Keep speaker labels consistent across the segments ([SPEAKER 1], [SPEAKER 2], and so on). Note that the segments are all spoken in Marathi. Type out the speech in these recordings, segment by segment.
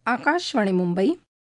[SPEAKER 1] आकाशवाणी मुंबई.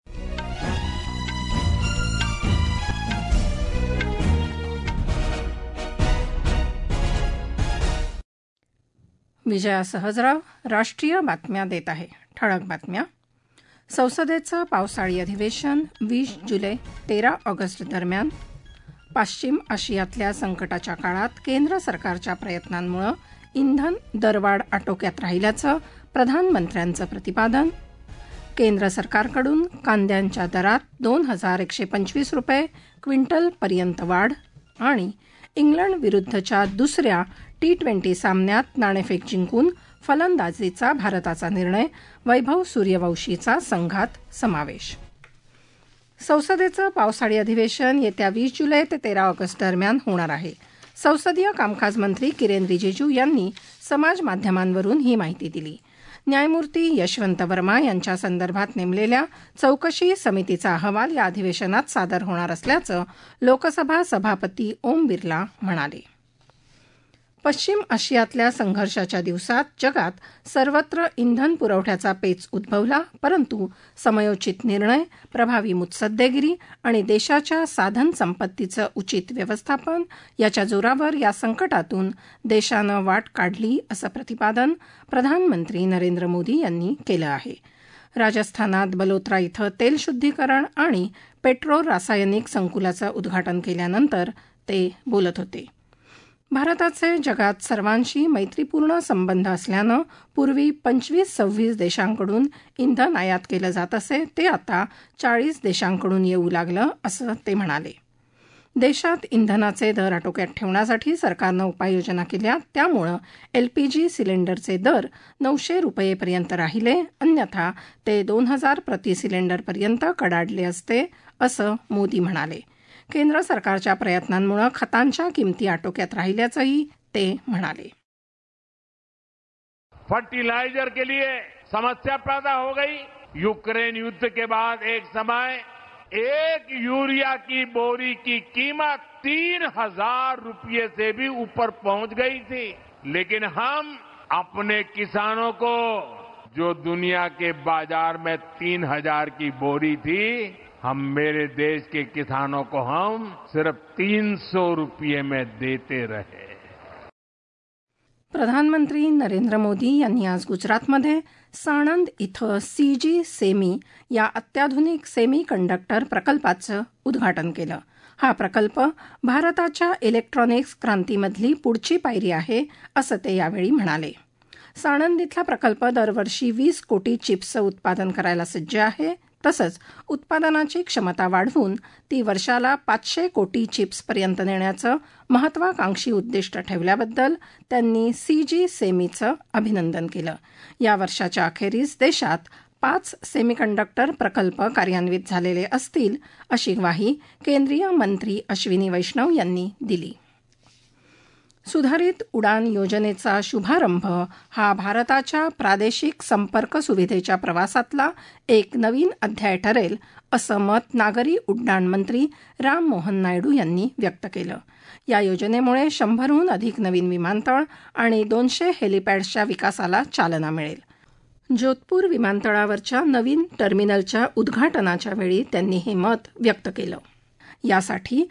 [SPEAKER 1] विजया सहजराव राष्ट्रीय बातम्या देत आहे. ठळक बातम्या. संसदेचं पावसाळी अधिवेशन 20 जुलै 13 ऑगस्ट दरम्यान. पश्चिम आशियातल्या संकटाच्या काळात केंद्र सरकारच्या प्रयत्नांमुळे इंधन दरवाढ आटोक्यात राहिल्याचं प्रधानमंत्र्यांचं प्रतिपादन. केंद्र सरकारकडून कांद्यांच्या दरात 2,125 रुपये क्विंटलपर्यंत वाढ. आणि इंग्लंड विरुद्धच्या दुसऱ्या T20 सामन्यात नाणेफेक जिंकून फलंदाजीचा भारताचा निर्णय. वैभव सूर्यवंशीचा संघात समावेश. संसदेचं पावसाळी अधिवेशन येत्या 20 जुलै ते 13 ऑगस्ट दरम्यान होणार आहे. संसदीय कामकाज मंत्री किरेन रिजिजू यांनी समाजमाध्यमांवरून ही माहिती दिली. न्यायमूर्ती यशवंत वर्मा यांच्या संदर्भात नेमलेल्या चौकशी समितीचा अहवाल या अधिवेशनात सादर होणार असल्याचं लोकसभा सभापती ओम बिर्ला म्हणाले. पश्चिम आशियातल्या संघर्षाच्या दिवसात जगात सर्वत्र इंधन पुरवठ्याचा पेच उद्भवला, परंतु समयोचित निर्णय, प्रभावी मुत्सद्देगिरी आणि देशाच्या साधन संपत्तीचं उचित व्यवस्थापन याच्या जोरावर या संकटातून देशानं वाट काढली, असं प्रतिपादन प्रधानमंत्री नरेंद्र मोदी यांनी केलं आहे. राजस्थानात बलोत्रा इथं तेल शुद्धीकरण आणि पेट्रो रासायनिक संकुलाचं उद्घाटन केल्यानंतर ते बोलत होते. भारताचे जगात सर्वांशी मैत्रीपूर्ण संबंध असल्यानं पूर्वी 25-26 देशांकडून इंधन आयात केलं जात असे, ते आता 40 देशांकडून येऊ लागलं, असं ते म्हणाले. देशात इंधनाचे दर आटोक्यात ठेवण्यासाठी सरकारनं उपाययोजना केल्या, त्यामुळं LPG सिलेंडरचे दर 900 रुपयेपर्यंत राहिले, अन्यथा ते 2,000 प्रति सिलेंडरपर्यंत कडाडले असते, असं मोदी म्हणाले. केंद्र सरकारच्या प्रयत्नांमुळे खतांच्या किमती आटोक्यात राहिल्याचंही ते म्हणाले.
[SPEAKER 2] फर्टिलाइजर के लिए समस्या पैदा हो गई. यूक्रेन युद्ध के बाद एक समय 1 यूरिया की बोरी की कीमत 3,000 रुपये से भी ऊपर पहुंच गई थी. लेकिन हम अपने किसानों को जो दुनिया के बाजार में 3,000 की बोरी थी, हम मेरे देश के किसानों को हम सिर्फ 300 रुपये में देते रहे.
[SPEAKER 1] प्रधानमंत्री नरेंद्र मोदी यांनी आज गुजरातमध्ये साणंद इथं CG सेमी या अत्याधुनिक सेमी कंडक्टर प्रकल्पाचं उद्घाटन केलं. हा प्रकल्प भारताच्या इलेक्ट्रॉनिक्स क्रांतीमधली पुढची पायरी आहे, असं ते यावेळी म्हणाले. साणंद इथला प्रकल्प दरवर्षी 20 कोटी चिप्सचं उत्पादन करायला सज्ज आहे. तसंच उत्पादनाची क्षमता वाढवून ती वर्षाला 500 कोटी चिप्सपर्यंत नेण्याचं महत्वाकांक्षी उद्दिष्ट ठेवल्याबद्दल त्यांनी CG सेमीचं अभिनंदन केलं. या वर्षाच्या अखेरीस देशात 5 सेमीकंडक्टर प्रकल्प कार्यान्वित झालेले असतील, अशी ग्वाही केंद्रीय मंत्री अश्विनी वैष्णव यांनी दिली. सुधारित उडान योजनेचा शुभारंभ हा भारताच्या प्रादेशिक संपर्क सुविधेच्या प्रवासातला एक नवीन अध्याय ठरेल, असं मत नागरी उड्डाण मंत्री राम मोहन नायडू यांनी व्यक्त केलं. या योजनेमुळे 100हून अधिक नवीन विमानतळ आणि 200 हेलिपॅड्सच्या विकासाला चालना मिळेल. जोधपूर विमानतळावरच्या नवीन टर्मिनलच्या उद्घाटनाच्या वेळी त्यांनी हे मत व्यक्त केलं. यासाठी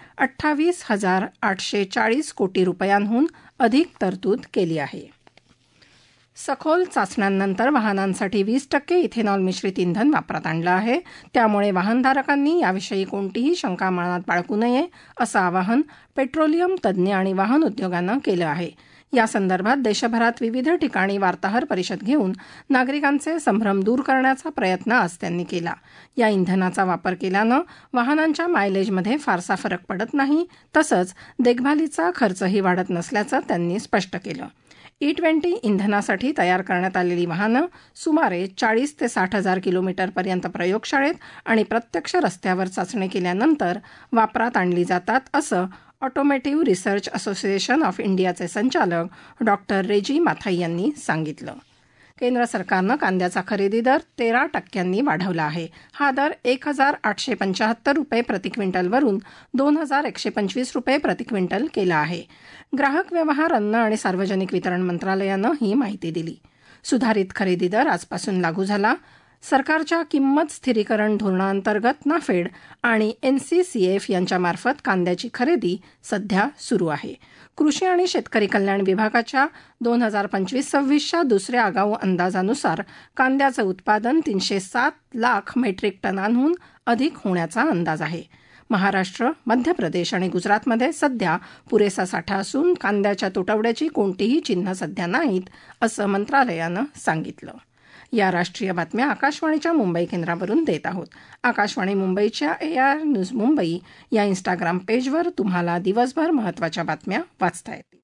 [SPEAKER 1] 28,840 कोटी रुपयांहून अधिक तरतूद केली आहे. सखोल चाचण्यांनंतर वाहनांसाठी 20% इथेनॉल मिश्रित इंधन वापरात आणलं आहे. त्यामुळे वाहनधारकांनी याविषयी कोणतीही शंका मनात बाळगू नये, असं आवाहन पेट्रोलियम तज्ज्ञ आणि वाहन उद्योगानं केलं आहे. या संदर्भात देशभरात विविध ठिकाणी वार्ताहर परिषद घेऊन नागरिकांचे संभ्रम दूर करण्याचा प्रयत्न आज त्यांनी केला. या इंधनाचा वापर केल्यानं वाहनांच्या मायलेजमध्ये फारसा फरक पडत नाही, तसंच देखभालीचा खर्चही वाढत नसल्याचं त्यांनी स्पष्ट केलं. E20 इंधनासाठी तयार करण्यात आलेली वाहनं सुमारे 40 ते 60 हजार किलोमीटरपर्यंत प्रयोगशाळेत आणि प्रत्यक्ष रस्त्यावर चाचणी केल्यानंतर वापरात आणली जातात, असं ऑटोमोटिव्ह रिसर्च असोसिएशन ऑफ इंडियाचे संचालक डॉक्टर रेजी माथाई यांनी सांगितलं. केंद्र सरकारनं कांद्याचा खरेदी दर 13% वाढवला आहे. हा दर 1,875 रुपये प्रति क्विंटलवरून 2,125 रुपये प्रति क्विंटल केला आहे. ग्राहक व्यवहार, अन्न आणि सार्वजनिक वितरण मंत्रालयानं ही माहिती दिली. सुधारित खरेदी दर आजपासून लागू झाला. सरकारच्या किंमत स्थिरीकरण धोरणाअंतर्गत नाफेड आणि NCCF यांच्यामार्फत कांद्याची खरेदी सध्या सुरू आहे. कृषी आणि शेतकरी कल्याण विभागाच्या 2025-26च्या दुसऱ्या आगाऊ अंदाजानुसार कांद्याचं उत्पादन 307 लाख मेट्रिक टनांहून अधिक होण्याचा अंदाज आहे. महाराष्ट्र, मध्य प्रदेश आणि गुजरातमध्ये सध्या पुरेसा साठा असून कांद्याच्या तुटवड्याची कोणतीही चिन्ह सध्या नाहीत, असं मंत्रालयानं सांगितलं. या राष्ट्रीय बातम्या आकाशवाणीच्या मुंबई केंद्रावरून देत आहोत. आकाशवाणी मुंबईच्या AIR न्यूज मुंबई या इंस्टाग्राम पेजवर तुम्हाला दिवसभर महत्त्वाच्या बातम्या वाचता येतील.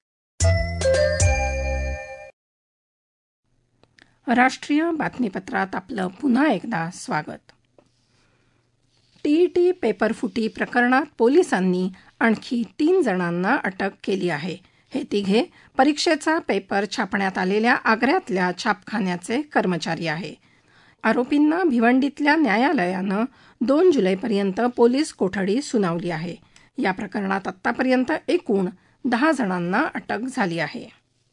[SPEAKER 1] राष्ट्रीय बातमीपत्रात आपलं पुन्हा एकदा स्वागत. TET पेपरफुटी प्रकरणात पोलिसांनी आणखी 3 जणांना अटक केली आहे. हे तिघे परीक्षेचा पेपर छापण्यात आलेल्या आग्र्यातल्या छापखान्याचे कर्मचारी आहे. आरोपींना भिवंडीतल्या न्यायालयानं 2 जुलैपर्यंत पोलीस कोठडी सुनावली आहे. या प्रकरणात आत्तापर्यंत एकूण 10 जणांना अटक झाली आहे.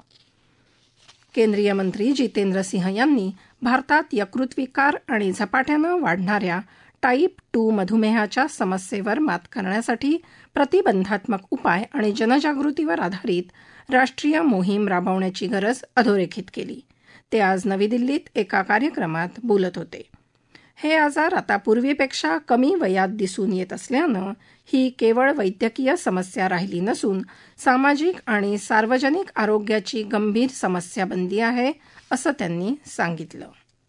[SPEAKER 1] केंद्रीय मंत्री जितेंद्र सिंह यांनी भारतात यकृत विकार आणि झपाट्यानं वाढणाऱ्या टाईप 2 मधुमेहाच्या समस्येवर मात करण्यासाठी प्रतिबंधात्मक उपाय आणि जनजागृतीवर आधारित राष्ट्रीय मोहीम राबवण्याची गरज अधोरेखित केली. ते आज नवी दिल्लीत एका कार्यक्रमात बोलत होते. हे आजार आता पूर्वीपेक्षा कमी वयात दिसून येत असल्यानं ही केवळ वैद्यकीय समस्या राहिली नसून सामाजिक आणि सार्वजनिक आरोग्याची गंभीर समस्या बनली आहे, असं त्यांनी सांगितलं.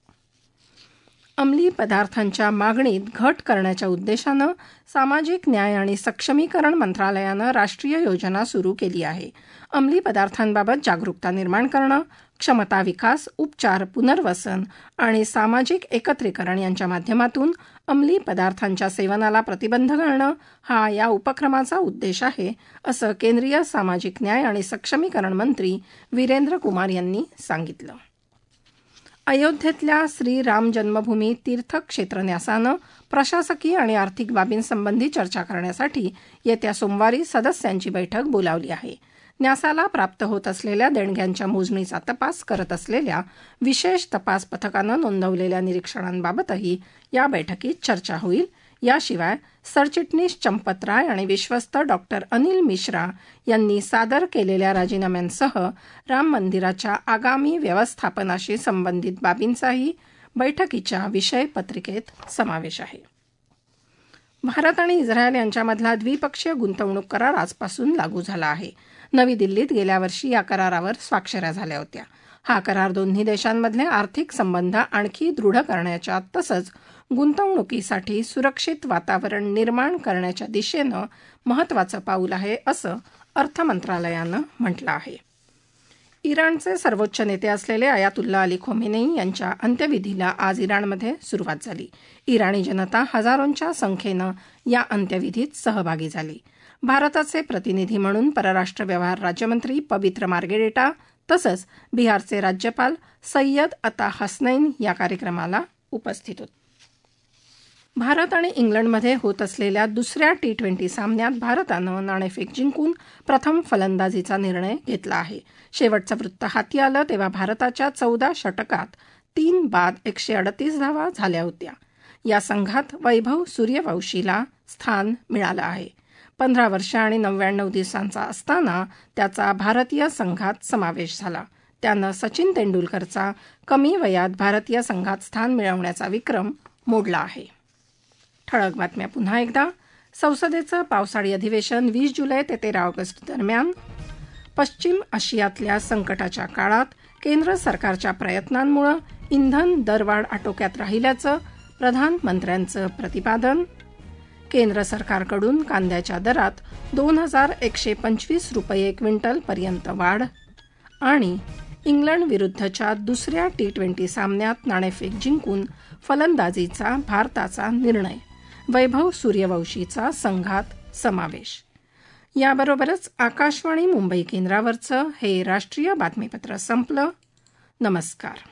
[SPEAKER 1] अंमली पदार्थांच्या मागणीत घट करण्याच्या उद्देशानं सामाजिक न्याय आणि सक्षमीकरण मंत्रालयानं राष्ट्रीय योजना सुरू केली आहे. अंमली पदार्थांबाबत जागरूकता निर्माण करणं, क्षमता विकास, उपचार, पुनर्वसन आणि सामाजिक एकत्रीकरण यांच्या माध्यमातून अंमली पदार्थांच्या सेवनाला प्रतिबंध घालणं हा या उपक्रमाचा उद्देश आहे, असं केंद्रीय सामाजिक न्याय आणि सक्षमीकरण मंत्री वीरेंद्र कुमार यांनी सांगितलं. अयोध्येतल्या श्रीराम जन्मभूमी तीर्थक्षेत्र न्यासानं प्रशासकीय आणि आर्थिक बाबींसंबंधी चर्चा करण्यासाठी येत्या सोमवारी सदस्यांची बैठक बोलावली आहे. न्यासाला प्राप्त होत असलेल्या देणग्यांच्या मोजणीचा तपास करत असलेल्या विशेष तपास पथकानं नोंदवलेल्या निरीक्षणांबाबतही या बैठकीत चर्चा होईल. याशिवाय सरचिटणीस चंपत राय आणि विश्वस्त डॉक्टर अनिल मिश्रा यांनी सादर केलेल्या राजीनाम्यांसह राम मंदिराच्या आगामी व्यवस्थापनाशी संबंधित बाबींचाही बैठकीच्या विषय पत्रिकेत समावेश आहे. भारत आणि इस्रायल यांच्यामधला द्विपक्षीय गुंतवणूक करार आजपासून लागू झाला आहे. नवी दिल्लीत गेल्या वर्षी या करारावर स्वाक्षऱ्या झाल्या होत्या. हा करार दोन्ही देशांमधले आर्थिक संबंध आणखी दृढ करण्याच्या तसंच गुंतवणुकीसाठी सुरक्षित वातावरण निर्माण करण्याच्या दिशेनं महत्त्वाचं पाऊल आहे, असं अर्थ मंत्रालयानं म्हटलं आहे. इराणचे सर्वोच्च नेते असलेले अयातुल्ला अली खोमेनी यांच्या अंत्यविधीला आज इराणमध्ये सुरुवात झाली. इराणी जनता हजारोंच्या संख्येनं या अंत्यविधीत सहभागी झाली. भारताचे प्रतिनिधी म्हणून परराष्ट्र व्यवहार राज्यमंत्री पवित्र मार्गेरेटा तसंच बिहारचे राज्यपाल सय्यद अता हसनैन या कार्यक्रमाला उपस्थित होते. भारत आणि इंग्लंडमध्ये होत असलेल्या दुसऱ्या T20 सामन्यात भारतानं नाणेफेक जिंकून प्रथम फलंदाजीचा निर्णय घेतला आहे. शेवटचं वृत्त हाती आलं तेव्हा भारताच्या 14 षटकात 3 बाद 138 धावा झाल्या होत्या. या संघात वैभव सूर्यवंशीला स्थान मिळालं आहे. 15 वर्ष आणि 99 दिवसांचा असताना त्याचा भारतीय संघात समावेश झाला. त्यानं सचिन तेंडुलकरचा कमी वयात भारतीय संघात स्थान मिळवण्याचा विक्रम मोडला आहे. ठळक बातम्या पुन्हा एकदा. संसदेचं पावसाळी अधिवेशन 20 जुलै ते 13 ऑगस्ट दरम्यान. पश्चिम आशियातल्या संकटाच्या काळात केंद्र सरकारच्या प्रयत्नांमुळे इंधन दरवाढ आटोक्यात राहिल्याचं प्रधानमंत्र्यांचं प्रतिपादन. केंद्र सरकारकडून कांद्याच्या दरात 2125 रुपये क्विंटलपर्यंत वाढ. आणि इंग्लंड विरुद्धच्या दुसऱ्या T20 सामन्यात नाणेफेक जिंकून फलंदाजीचा भारताचा निर्णय. वैभव सूर्यवंशीचा संघात समावेश. याबरोबरच आकाशवाणी मुंबई केंद्रावरचं हे राष्ट्रीय बातमीपत्र संपलं. नमस्कार.